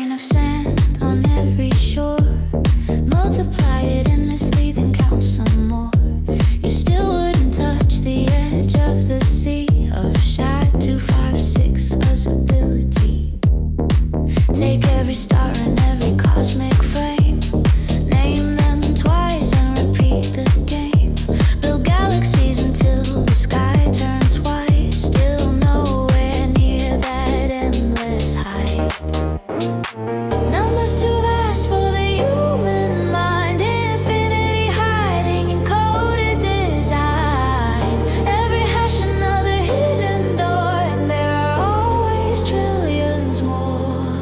grain of sand on every shore. Multiply it endlessly, then count some more. You still wouldn't touch the edge of the sea of shy 256 ability. Take every star and every cosmic frame, name them twice and repeat the game. Build galaxies until the sky turns white. Still nowhere near that endless height. Numbers too vast for the human mind. Infinity hiding in coded design. Every hash another hidden door, and there are always trillions more.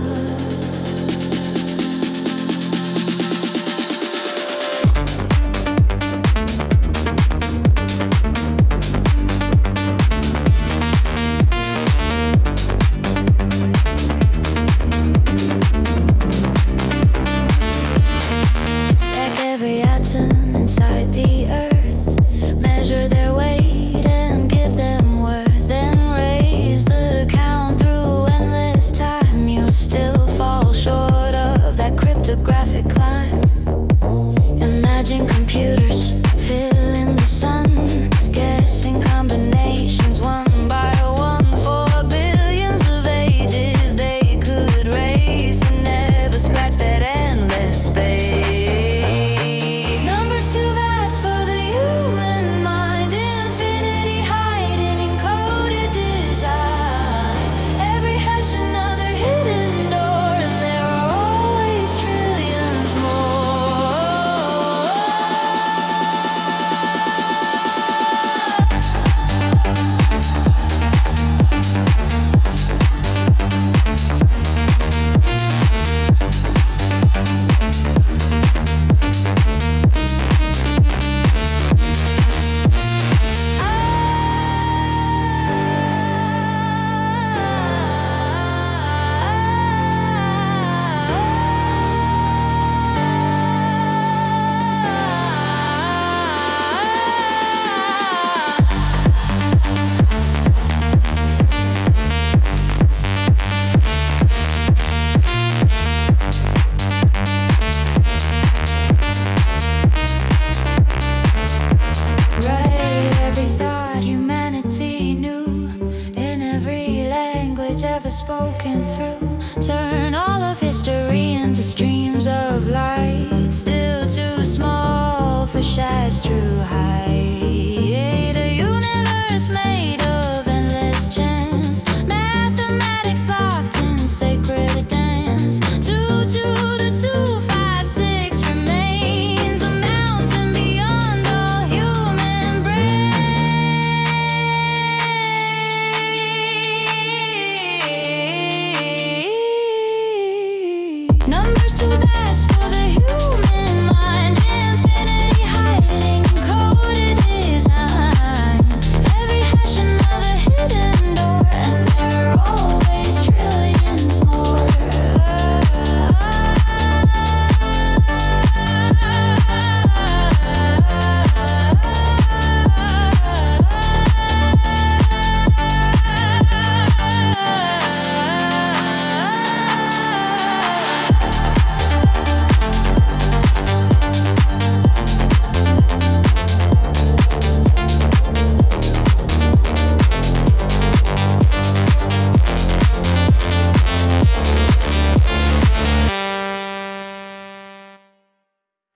Stack every atom inside the earth, measure their weight and give them worth, then raise the count through endless time. You still fall short of that cryptographic climb. Imagine computers filling the sun, guessing combinations one by one for billions of ages. They could race and never scratch that endless space. Numbers too vast for the human mind. Infinity hiding in coded design. Every hash another hidden door, and there are always trillions more. Write every thought humanity knew, in every language ever spoken through. Turn all of history into streams of light.